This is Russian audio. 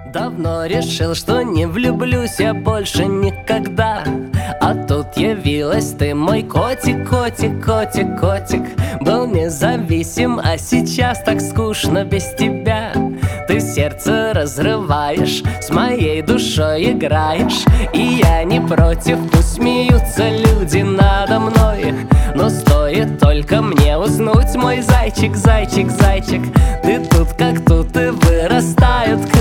Давно решил, что не влюблюсь я больше никогда. А тут явилась ты, мой котик, котик, котик, котик. Был независим, а сейчас так скучно без тебя. Ты сердце разрываешь, с моей душой играешь. И я не против, пусть смеются люди надо мной. Но стоит только мне уснуть, мой зайчик, зайчик, зайчик. Ты тут как тут и вырастают